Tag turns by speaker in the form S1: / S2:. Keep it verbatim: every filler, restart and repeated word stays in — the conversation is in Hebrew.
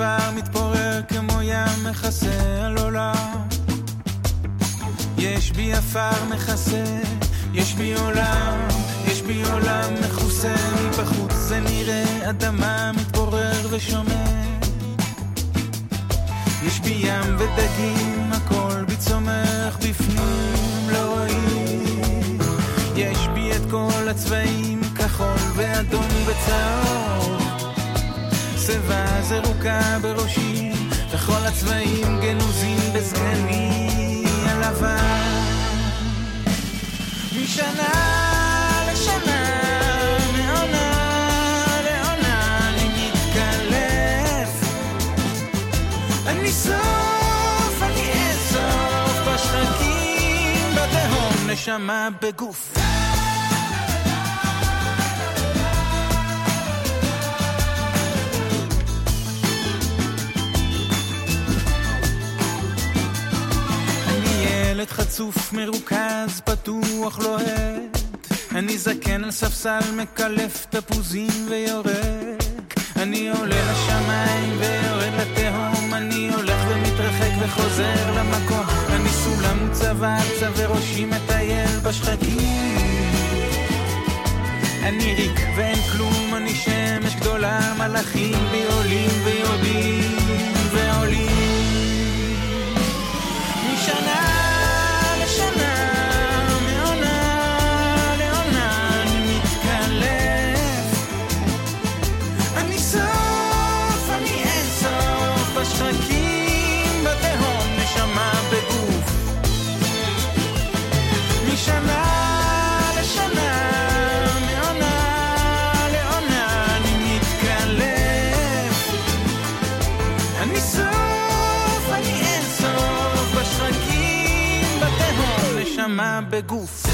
S1: עפר מתפורר כמו ים מכסה על עולם. יש בי עפר מכסה, יש בי עולם, יש בי עולם מכוסה. מבחוץ זה נראה אדמה מתפורר ושומר. יש בי ים ודגים, הכל בי צומח, בפנים לא רואים. יש בי את כל הצבעים, כחול ואדום וצהוב. צבע זרוקה בראשי, וכל הצבעים גנוזים בסגני הלבן. משנה לשנה, מעונה לעונה, אני מתקלף. אני סוף, אני אסוף, בשחקים בתהום, נשמה בגוף. חצוף מרוכז פתוח לוהד, אני זקן על ספסל מקלף תפוזים ויורק. אני עולה לשמיים ויורד לתהום, אני הולך ומתרחק וחוזר למקום. אני סולם וצבע צבע ראשי מטייל בשחקים. אני ריק ואין כלום, אני שמש גדולה, מלאכים בי עולים ויורדים ועולים. משנה שחקים בתהום, נשמה בגוף. משנה לשנה, מעונה לעונה, אני מתקלף. אני סוף, אני אין סוף, בשחקים בתהום, נשמה בגוף.